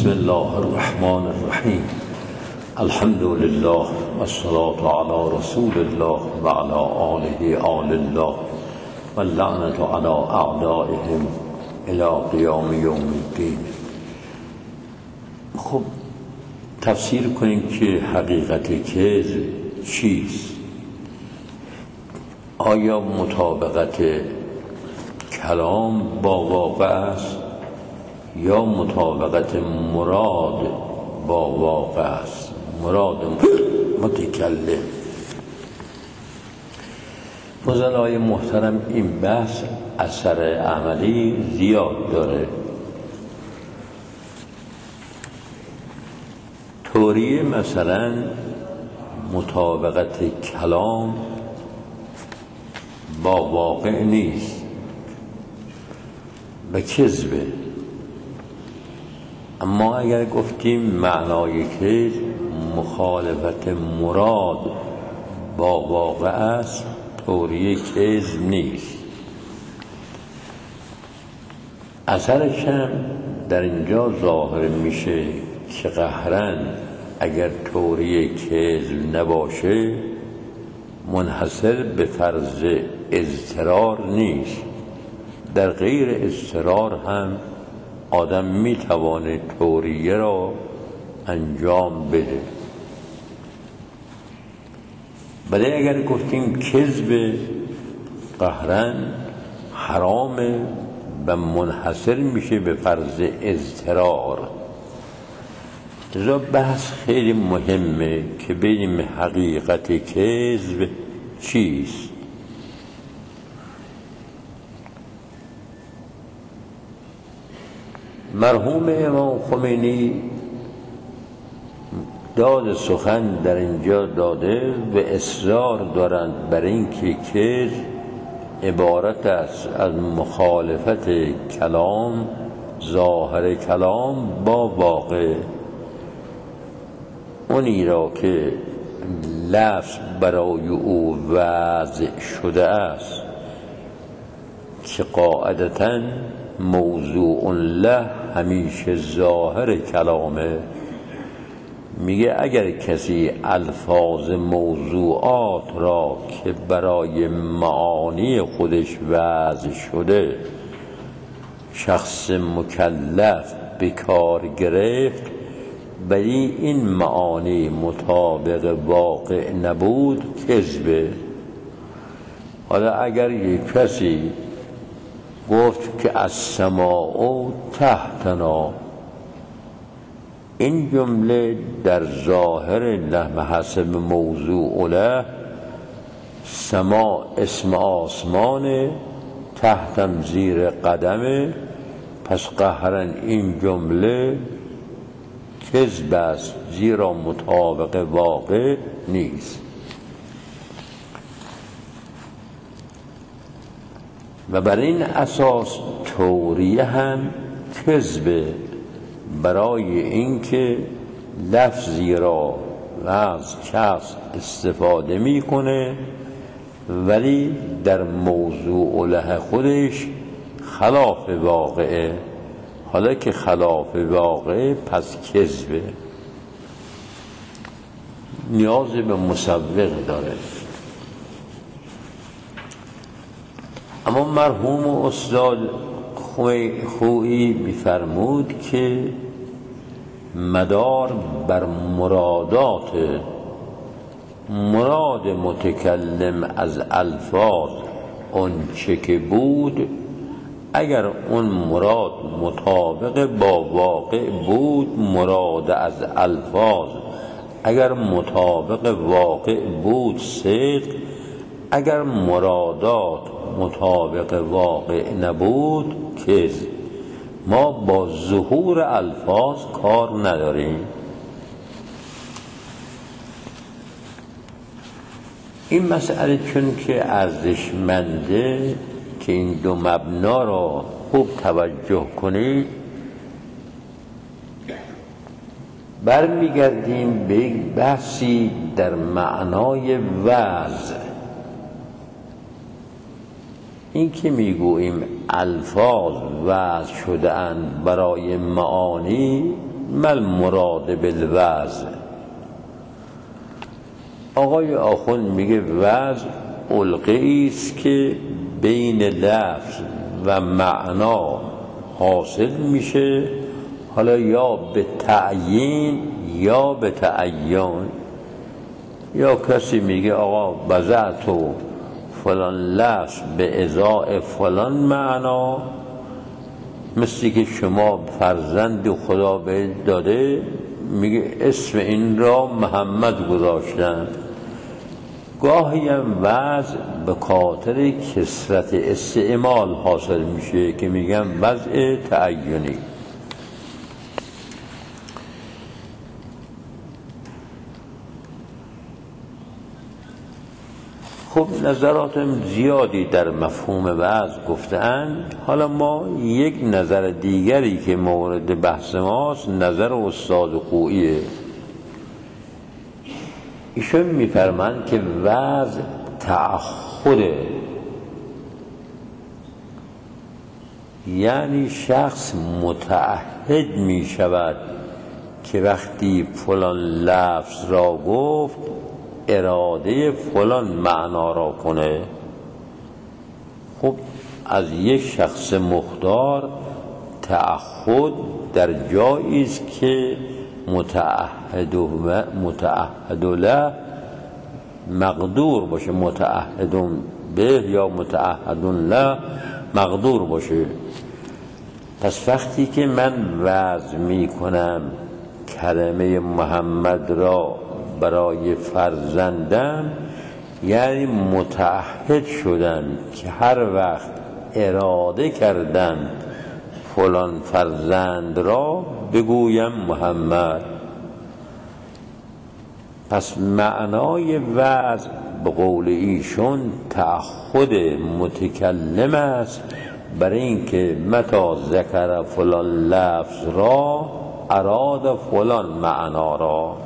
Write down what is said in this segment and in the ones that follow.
بسم الله الرحمن الرحیم. الحمد لله والصلاة علی رسول الله و علی آله آل الله و اللعنة علی اعدائهم الی قیام یوم الدین. خب تفسیر کنیم که حقیقت کذب چیست؟ آیا مطابقت کلام با واقع است یا مطابقت مراد با واقع است؟ مراد متکلم. فضلای محترم، این بحث اثر عملی زیاد داره. طوری مثلا مطابقت کلام با واقع نیست و کذبه. اما اگر گفتیم معنای کذب مخالفت مراد با واقع است، طوری کذب نیست. اثرش هم در اینجا ظاهر میشه که قهراً اگر طوری کذب نباشه منحصر به فرض اضطرار نیست. در غیر اضطرار هم آدم میتوانه طوریه را انجام بده. ولی اگر گفتیم کذب قهراً حرامه و منحصر میشه به فرض اضطرار. لذا بحث خیلی مهمه که ببینیم حقیقت کذب چیست. مرحوم امام خمینی داد سخن در اینجا داده و اصرار دارند بر اینکه کذب عبارت است از مخالفت کلام، ظاهر کلام با واقع. اونی را که لفظ برای او وضع شده است که قاعدتاً موضوع له همیشه ظاهر کلامه، میگه اگر کسی الفاظ موضوعات را که برای معانی خودش وضع شده شخص مکلف به کار گرفت ولی این معانی مطابق واقع نبود، کذبه. حالا اگر یک کسی گفت که السماء تحتنا، این جمله در ظاهر له حسب موضوع له، سما اسم آسمانه، تحتم زیر قدمه، پس قهراً این جمله کذب است، زیرا مطابق واقع نیست. و بر این اساس طوریه هم کذبه، برای اینکه لفظی را از شخص استفاده میکنه ولی در موضوع له خودش خلاف واقعه. حالا که خلاف واقعه پس کذبه، نیاز به مسوق داره. اما مرحوم استاد خویی می‌فرمود که مدار بر مرادات، مراد متکلم از الفاظ اون چه که بود، اگر اون مراد مطابق با واقع بود مراد از الفاظ، اگر مطابق واقع بود صدق، اگر مرادات مطابق واقع نبود کذب. ما با ظهور الفاظ کار نداریم. این مسئله چون که ارزشمنده که این دو مبنا را خوب توجه کنید، برمیگردیم به یک بحثی در معنای وضع. این که میگوییم الفاظ وضع شده اند برای معانی، مل مراد بالوضع. آقای آخوند میگه وضع علقه‌ای است که بین لفظ و معنا حاصل میشه، حالا یا به تعیین یا به تعین. یا کسی میگه آقا وضعت فلان لفظ به ازای فلان معنا، مثلی که شما فرزند خدا به داده، میگه اسم این را محمد گذاشتن. گاهی هم وضع به خاطر کثرت استعمال حاصل میشه که میگن وضع تعینی. خب نظرات زیادی در مفهوم وضع گفتند. حالا ما یک نظر دیگری که مورد بحث ماست نظر استاد خوئیه. ایشون میفرمایند که وضع تعهده، یعنی شخص متعهد می شود که وقتی فلان لفظ را گفت اراده فلان معنا را کنه. خب از یک شخص مختار تعهد در جایی است که متعهد له مقدور باشه، متعهد به یا متعهد له مقدور باشه. پس وقتی که من وضع می کنم کلمه محمد را برای فرزندم، یعنی متعهد شدم که هر وقت اراده کردم فلان فرزند را بگویم محمد. پس معنای وضع به قول ایشون تعهد متکلم است برای اینکه متی ذکر فلان لفظ را اراد فلان معنا را.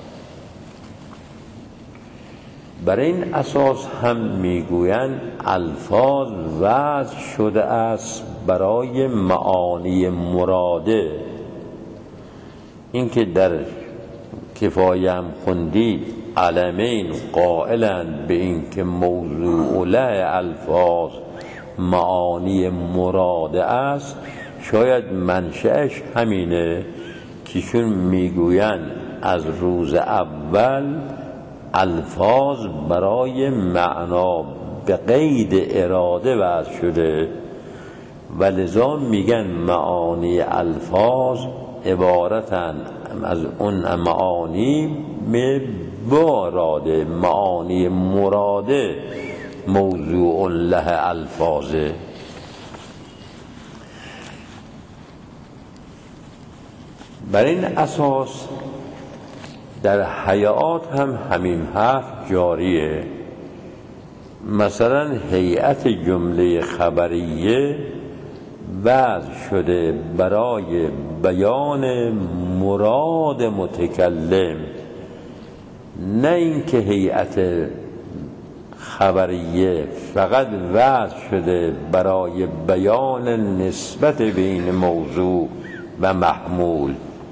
برای این اساس هم میگویند الفاظ وضع شده است برای معانی مراده. اینکه در کفایه هم خوندید علمین قائلند به این که موضوع له الفاظ معانی مراده است، شاید منشأش همینه که چون میگویند از روز اول الفاظ برای معنا به قید اراده وضع شده و لذا میگن معانی الفاظ عبارتن از اون معانی مراده، معانی مراده موضوع له الفاظه. بر این اساس در حیات هم همین حرف جاریه. مثلا هیئت جمله خبریه وضع شده برای بیان مراد متکلم، نه اینکه هیئت خبریه فقط وضع شده برای بیان نسبت بین موضوع و محمول،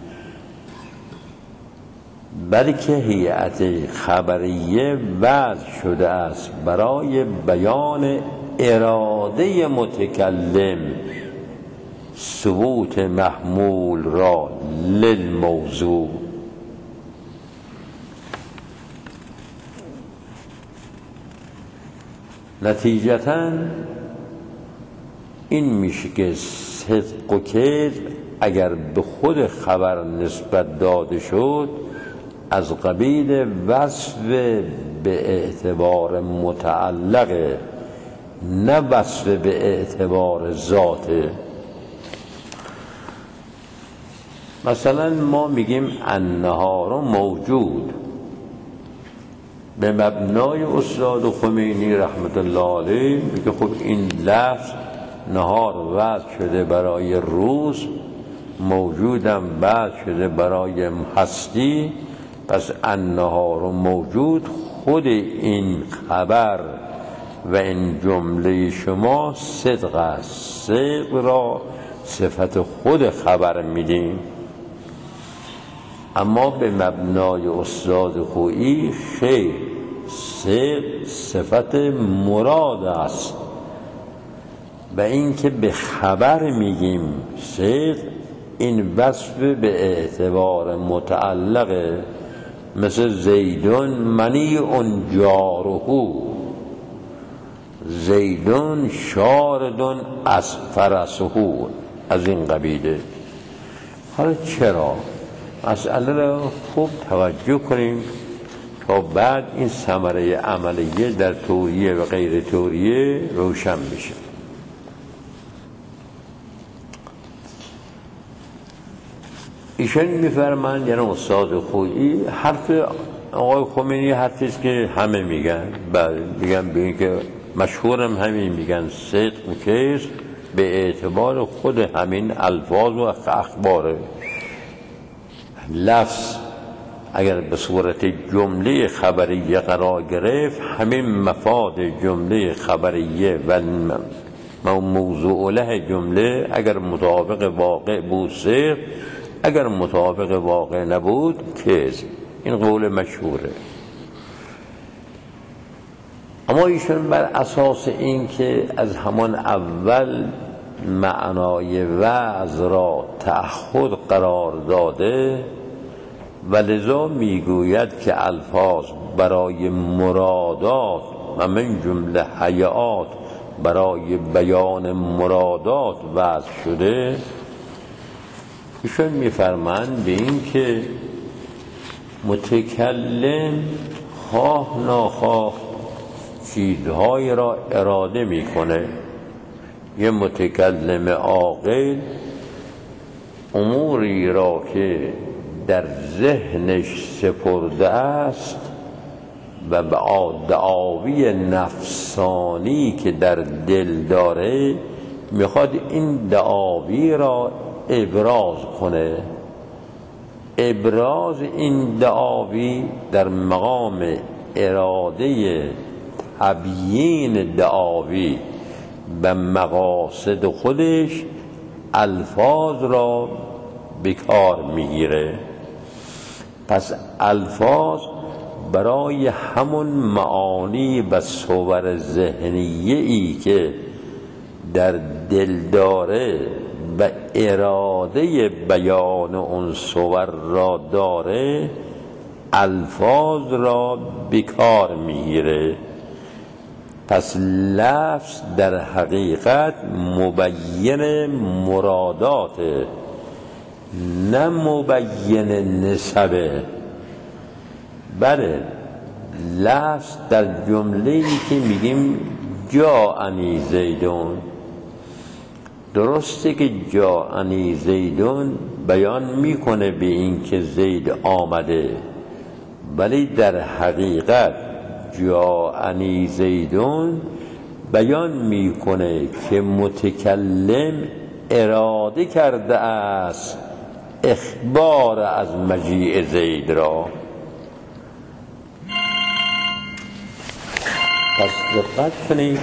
بلکه هیئت خبریه وضع شده است برای بیان اراده متکلم ثبوت محمول را للموضوع. نتیجتاً این میشه که صدق و کذب اگر به خود خبر نسبت داده شد از قبیل وصف به اعتبار متعلقه، نه وصف به اعتبار ذاته. مثلا ما میگیم النهار موجود، به مبنای استاد خمینی رحمت الله علیه میگه خب این لفظ نهار وضع شده برای روز، موجودم وضع شده برای هستی، پس النهار موجود خود این خبر و این جمله شما صدق است. صدق را صفت خود خبر میدیم. اما به مبنای استاد خویی خیر، صدق صفت مراد است و این که به خبر میگیم صدق، این وصف به اعتبار متعلقه، مثل زیدون منیع جاره، زیدون شاردون از فرسه، از این قبیله. حالا چرا؟ مسئله را خوب توجه کنیم تا بعد این ثمره عملیه در توریه و غیر توریه روشن بشه. ایشان میفرمند، یعنی استاد خویی، حرف آقای خمینی حرفیست که همه میگن، میگن به این که مشهورم همین میگن، صدق کیست؟ به اعتبار خود همین الفاظ و اخباره. لفظ اگر به صورت جمله خبریه قرار گرفت، همین مفاد جمله خبریه و موضوع له جمله اگر مطابق واقع بود صدق، اگر مطابق واقع نبود کذب. این قول مشهوره. اما ایشون بر اساس این که از همان اول معنای وعظ را تعهد قرار داده و لذا میگوید که الفاظ برای مرادات و من جمله هیئات برای بیان مرادات وضع شده، ایشون میفرمند به این که متکلم خواه ناخواه چیزهایی را اراده میکنه. یه متکلم عاقل اموری را که در ذهنش سپرده است و به دعاوی نفسانی که در دل داره میخواد این دعاوی را ابراز کنه. ابراز این دعاوی در مقام اراده تبیین دعاوی به مقاصد خودش الفاظ را به کار میگیره. پس الفاظ برای همون معانی و صور ذهنیه ای که در دل داره و اراده بیان اون صور را داره، الفاظ را به کار میگیره. پس لفظ در حقیقت مبین مرادات، نه مبین نسبه. بله، لفظ در جمله‌ای که میگیم جاءنی زیدون، درسته که جاءنی زیدون بیان میکنه به این که زید آمده، ولی در حقیقت جاءنی زیدون بیان میکنه که متکلم اراده کرده است اخبار از مجیء زید را. پس دقت کنید،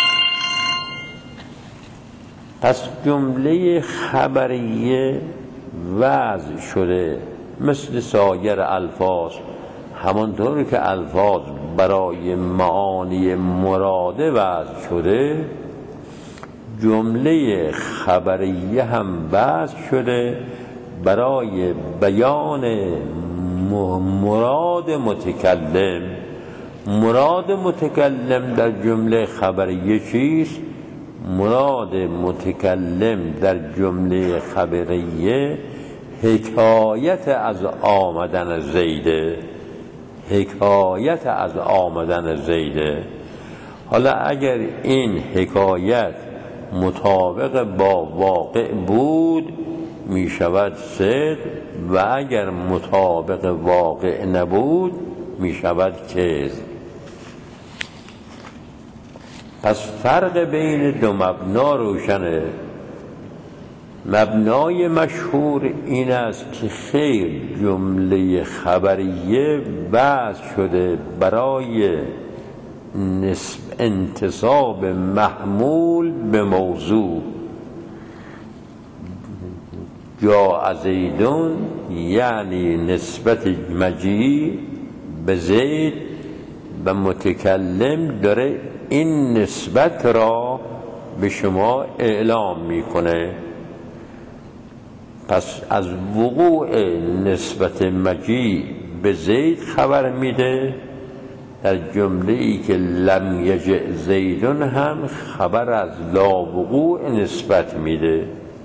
پس جمله خبریه وضع شده مثل سایر الفاظ، همانطور که الفاظ برای معانی مراده وضع شده، جمله خبریه هم وضع شده برای بیان مراد متکلم. مراد متکلم در جمله خبریه چیست؟ مراد متکلم در جمله خبریه حکایت از آمدن زیده، حکایت از آمدن زیده. حالا اگر این حکایت مطابق با واقع بود می شود صدق، و اگر مطابق واقع نبود می شود کذب. پس فرق بین دو مبنا روشنه. مبنای مشهور این است که خیر جمله خبریه وضع شده برای انتساب محمول به موضوع. جا زیدون یعنی نسبت مجیع به زید و متکلم داره این نسبت را به شما اعلام میکنه. پس از وقوع نسبت مجیع به زید خبر میده. در جمله ای که لم یجع زیدون هم خبر از لا وقوع نسبت میده.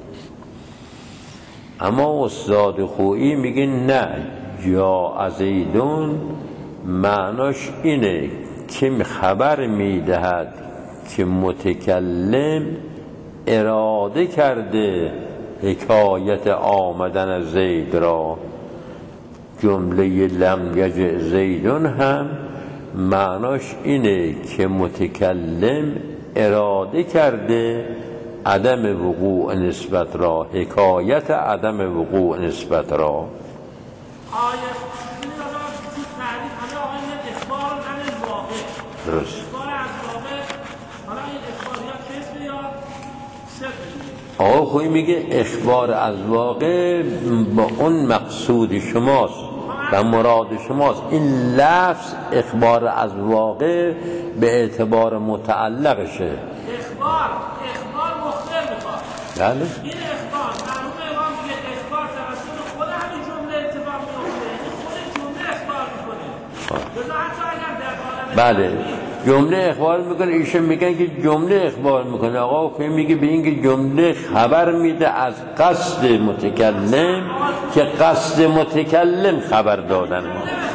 اما استاد خویی میگه نه، جا زیدون معناش اینه که خبر میدهد که متکلم اراده کرده حکایت آمدن زید را. جمله لم یجع زیدون هم معناش اینه که متکلم اراده کرده عدم وقوع نسبت را، حکایت عدم وقوع نسبت را. درست. آقا خویی میگه اخبار از واقع با اون مقصود شماست و مراد شماست. این لفظ اخبار از واقع به اعتبار متعلقشه. اخبار مخبر میخواد. بله. این اخبار معلومه امام میگه اخبار توسط خود همین جمله اتفاق میفته. خود جمله اخبار میکنه. لذا حتی اگر در عالم بله جمله اخبار میکنه، ایشون میگن که جمله اخبار میکنه. آقا خویی میگه به این که جمله خبر میده از قصد متکلم که قصد متکلم خبر دادن.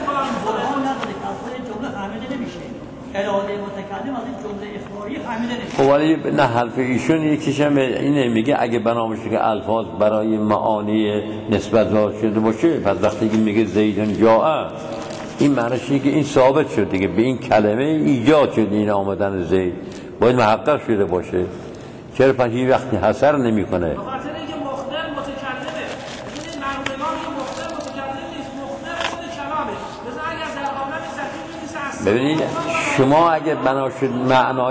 خب ولی نه، حرف ایشون یکیش هم اینه، میگه اگه بنا بشه که الفاظ برای معانی نسبت داده شده باشه، پس وقتی که میگه زیدون جاء، این معنیش اینه که این ثابت شد دیگه، به این کلمه ایجاد شد این آمدن زید، باید محقق شده باشه. چرا پس این وقتی حسر نمیکنه؟ به خاطر اینکه مخبر متکلمه. ببینید معلومگان که مخبر متکلم نیست، مخبر خود کلامه. لذا اگر در عالم سطحی نیست، ببینید شما اگه بنا شد معنای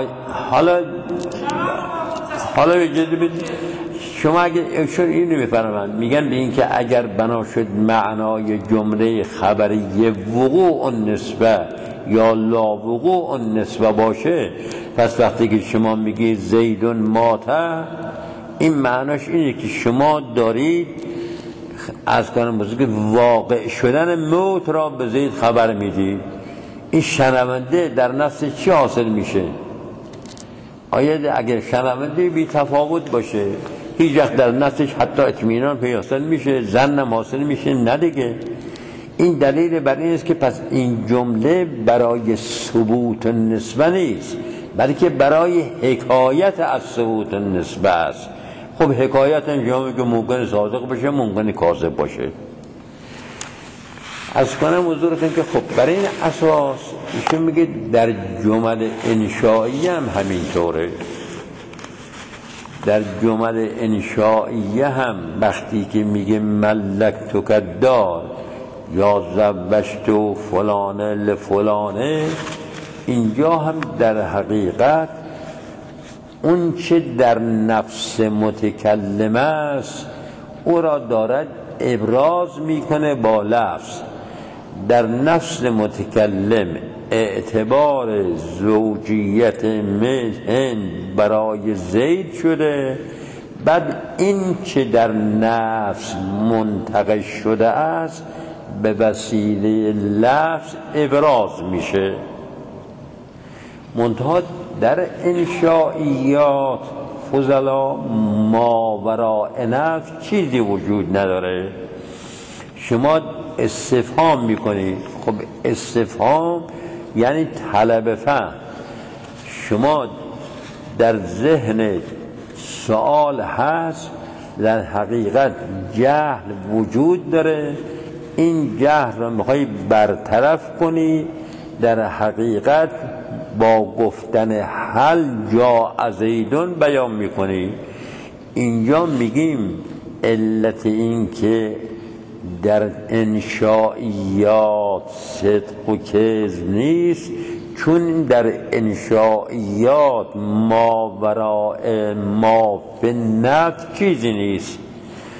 حالا اجازه بدید، شما اگه ایشون اینو میفرمایند، میگن به این که اگر بنا شد معنای جمله خبری وقوع نسبه یا لا وقوع نسبه باشه، پس وقتی که شما میگی زیدون ماته، این معناش اینه که شما دارید از کنم بزرگ واقع شدن موت را به زید خبر میدید. این شنونده در نفس چی حاصل میشه؟ آیا اگر شنونده بی تفاوت باشه هیچ وقت در نفسش حتی اطمینان پیدا میشه، ظن حاصل میشه؟ نه دیگه. این دلیل بر این است که پس این جمله برای ثبوت نسبه نیست، بلکه برای حکایت از ثبوت نسبه است. خب حکایت انجامی که ممکن صادق باشه، ممکن کاذب باشه. از کنم حضورتون که خب برای این اساس ایشون میگه در جمل انشایی هم همینطوره. در جمل انشائیه هم وقتی که میگه ملکتو کدار یا زوجتو فلانه لفلانه، اینجا هم در حقیقت اون چه در نفس متکلم است او را دارد ابراز میکنه با لفظ. در نفس متکلم اعتبار زوجیت هند برای زید شده، بعد این که در نفس منتقش شده است به وسیله لفظ ابراز میشه. منتها در انشائیات فضلا ماوراء نفس چیزی وجود نداره. شما استفهام میکنید، خب استفهام یعنی طلب فهم. شما در ذهن سوال هست، در حقیقت جهل وجود داره، این جهل رو میخوای برطرف کنی، در حقیقت با گفتن حل جا زیدون بیان میکنی. اینجا میگیم علت این که در انشائیات صدق و کذب نیست، چون در انشائیات ماوراء ما فی النفس چیزی نیست.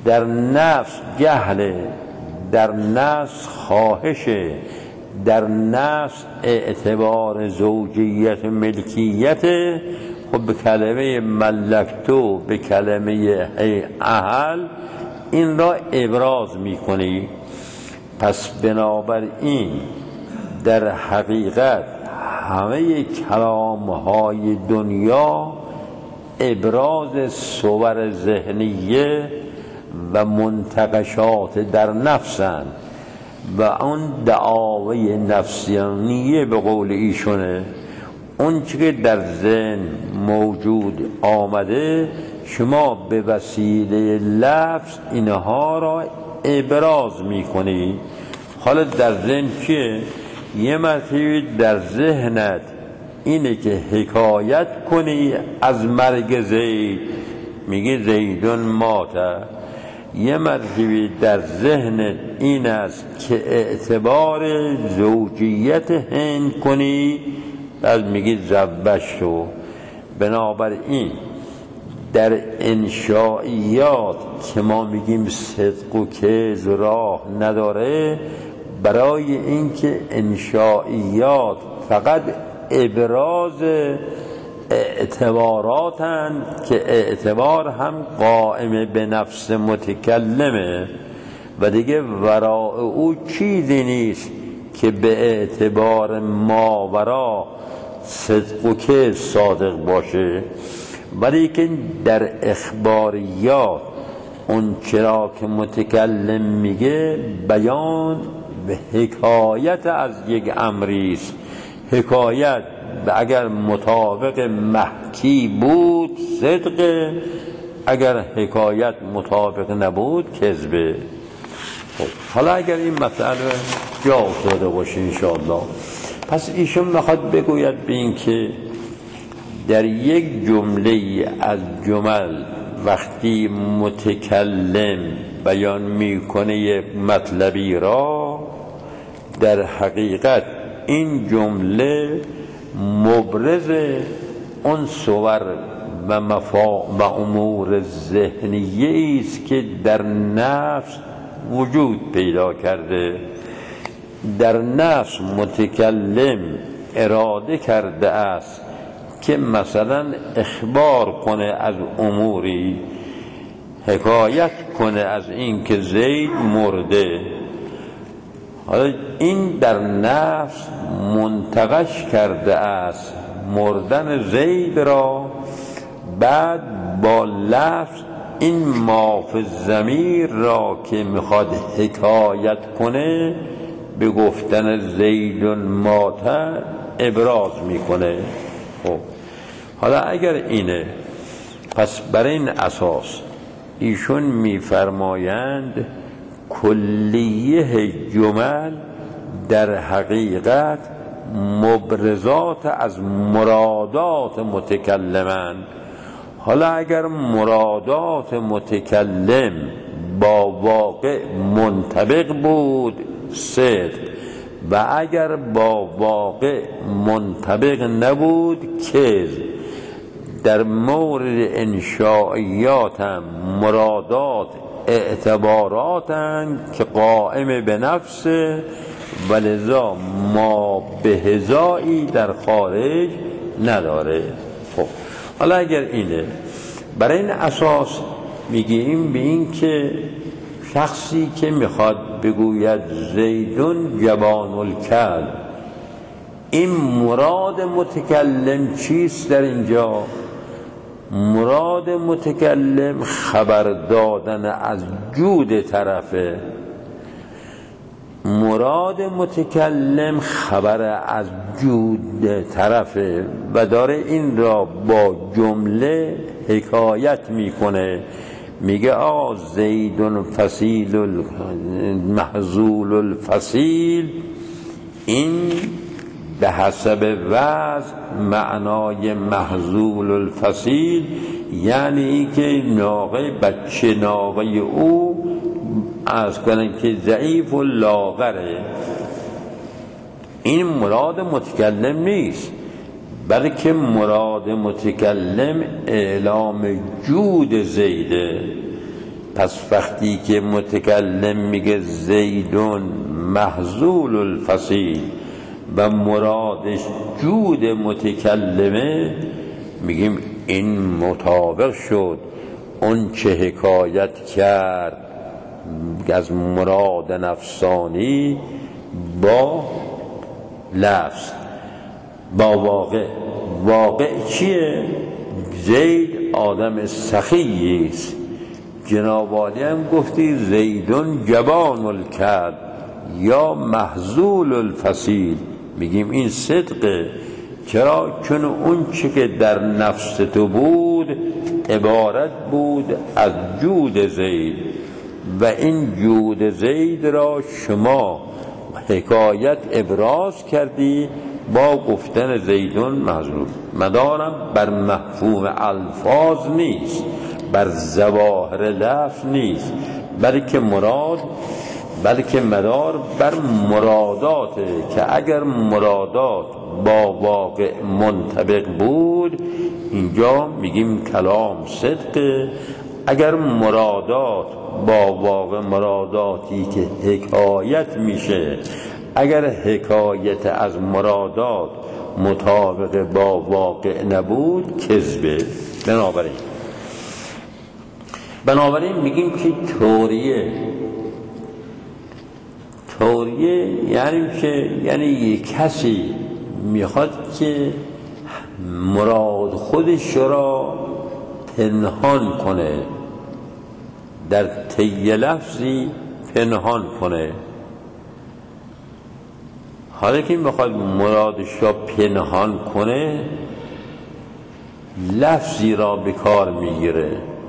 در نفس جهل، در نفس خواهش، در نفس اعتبار زوجیت ملکیت. خب به کلمه ملکتو، به کلمه اهل این را ابراز میکنی. پس بنابراین در حقیقت همه کلامهای دنیا ابراز صور ذهنیه و منتقشات در نفسن و اون دعاوی نفسیانیه به قول ایشونه. اون چی که در ذهن موجود آمده شما به وسیله لفظ اینها را ابراز میکنی. حالا در ذهن چیه؟ یه مرتبه در ذهنت اینه که حکایت کنی از مرگ زید، میگه زیدون ماته. یه مرتبه در ذهنت این است که اعتبار زوجیت هند کنی، بعد میگه زوجتو. بنابراین در انشائیات که ما میگیم صدق و کذب راه نداره، برای اینکه انشائیات فقط ابراز اعتباراتن که اعتبار هم قائم به نفس متکلمه و دیگه وراء او چیزی نیست که به اعتبار ماورا صدق و کذب صادق باشه. ولی که در اخباریات اون چرا که متکلم میگه بیان به حکایت از یک امریست. حکایت اگر مطابق محکی بود صدق، اگر حکایت مطابق نبود کذبه. حالا اگر این مسئله جا افتاده باشه انشاءالله، پس ایشون میخواد بگوید به این که در یک جمله از جمل وقتی متکلم بیان میکنه یک مطلبی را، در حقیقت این جمله مبرز اون صور و امور ذهنیه است که در نفس وجود پیدا کرده. در نفس متکلم اراده کرده است که مثلا اخبار کنه از اموری، حکایت کنه از این که زید مرده. حالا این در نفس منتقش کرده است مردن زید را، بعد با لفظ این ماف ضمیر را که میخواد حکایت کنه به گفتن زیدون ماته ابراز میکنه. خب حالا اگر اینه، پس برای این اساس ایشون میفرمایند کلیه جمل در حقیقت مبرزات از مرادات متکلمن. حالا اگر مرادات متکلم با واقع منطبق بود صدق، و اگر با واقع منطبق نبود کذب. در مورد انشائیات هم مرادات اعتباراتن که قائم به نفسه و لذا ما به هزایی در خارج نداره. خب حالا اگر اینه، برای این اساس میگیم به این که شخصی که میخواد بگوید زیدون جوان الکلب، این مراد متکلم چیست در اینجا؟ مراد متکلم خبر دادن از جود طرفه. مراد متکلم خبر از جود طرفه و داره این را با جمله حکایت میکنه. میگه آقا زیدون فصیل محزول الفصیل، این به حسب وزن معنای محزول الفصیل یعنی که ناقه بچه ناقه او از کنن که ضعیف و لاغره. این مراد متکلم نیست، بلکه مراد متکلم اعلام جود زیده. پس وقتی که متکلم میگه زیدون محذول الفصیل و مرادش جود متکلمه، میگیم این مطابق شد اون چه حکایت کرد از مراد نفسانی با لفظ، با واقع. واقع چیه؟ زید آدم سخیی است. جناب عالی هم گفتی زیدون جبان الکلب یا محذول الفصیل. میگیم این صدقه. چرا؟ چون اون چه که در نفس تو بود عبارت بود از جود زید و این جود زید را شما حکایت ابراز کردی با گفتن زیدون محذول. مدارم بر مفهوم الفاظ نیست، بر ظواهر لفظ نیست، بلکه مدار بر مراداته که اگر مرادات با واقع منطبق بود اینجا میگیم کلام صدقه. اگر مرادات با واقع مراداتی که حکایت میشه، اگر حکایت از مرادات مطابق با واقع نبود کذبه. بنابراین میگیم که توریه یعنی یک کسی میخواد که مراد خودش را پنهان کنه، در طی لفظی پنهان کنه. حالا که میخواد مرادش را پنهان کنه لفظی را به کار میگیره،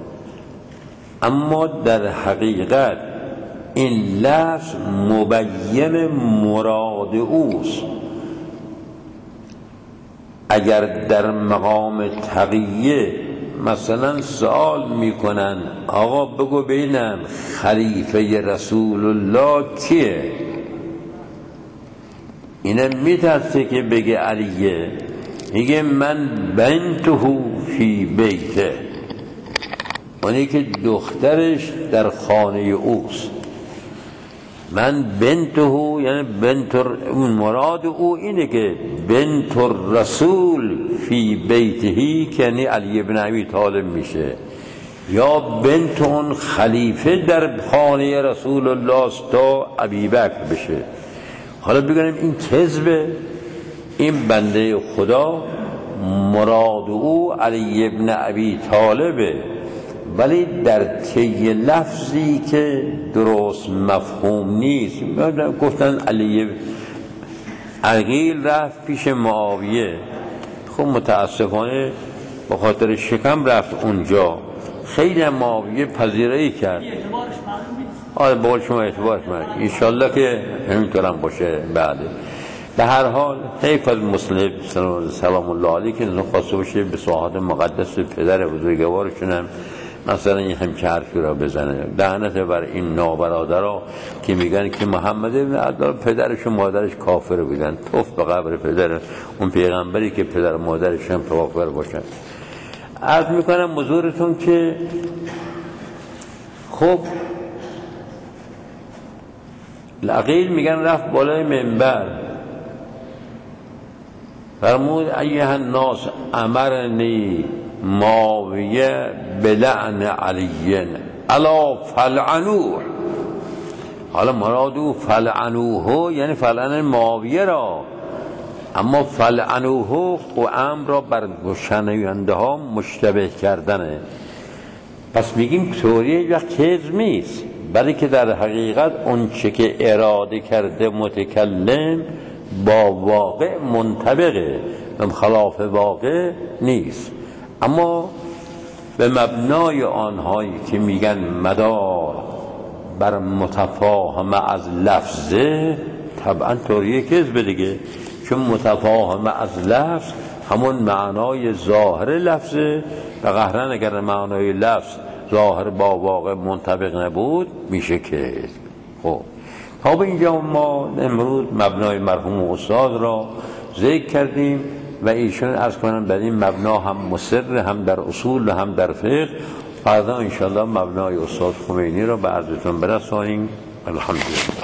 اما در حقیقت این لفظ مبین مراد اوست. اگر در مقام تقیه مثلا سوال میکنن آقا بگو ببینم خلیفه رسول الله کیه، اینم میترسه که بگه علیه، میگه من بنته فی بیته، اونی که دخترش در خانه اوست. من بنته یعنی مراد او اینه که بنت الرسول فی بیتهی که یعنی علی ابن ابی طالب میشه، یا بنت اون خلیفه در خانه رسول الله تا ابی بکر بشه. حالا بگنیم این کذبه، این بنده خدا مراد او علی ابن ابی طالبه، ولی در طی لفظی که درست مفهوم نیست. گفتن علی عقیل رفت پیش معاویه، خب متاسفانه به خاطر شکم رفت اونجا، خیلی معاویه پذیرایی کرد. آره بقول شما اعتبارش من انشالله که همینطورم باشه. بعد به هر حال حیف از مسلم سلام الله علیه که نخواسته باشه به ساحات مقدس پدر بزرگوارشون هم مثلا این همچه حرفی را بزنه. لعنت بر این نابرادرها که میگن که محمد ابن عبدالله پدرش و مادرش کافر بودن. توف به قبر پدر اون پیغمبری که پدر و مادرش هم کافر باشن. عرض میکنم حضورتون که خب العقیل میگن رفت بالای منبر فرمود ایها الناس امرنی معاویه بلعن علی الا فلعنوه. حالا مراد او فلعنوه یعنی فلعن معاویه را، اما فلعنوه و امر را بر شنونده ها مشتبه کردنه. پس میگیم توریه یا کذب نیست، بلکه در حقیقت اون چه که اراده کرده متکلم با واقع منطبقه و خلاف واقع نیست. اما به مبنای آنهایی که میگن مدار بر متفاهمه از لفظه، طبعا توریه کذب دیگه، چون متفاهمه از لفظ همون معنای ظاهر لفظه و قهرن اگر معنای لفظ ظاهر با واقع منطبق نبود میشه کذب. خب تا به اینجا ما امروز مبنای مرحوم استاد را ذکر کردیم و ایشون عرض کنم در این مبنا هم مصر هم در اصول و هم در فقه فردا انشالله مبنای استاد خمینی رو به عرضتون برسانیم. الحمدلله.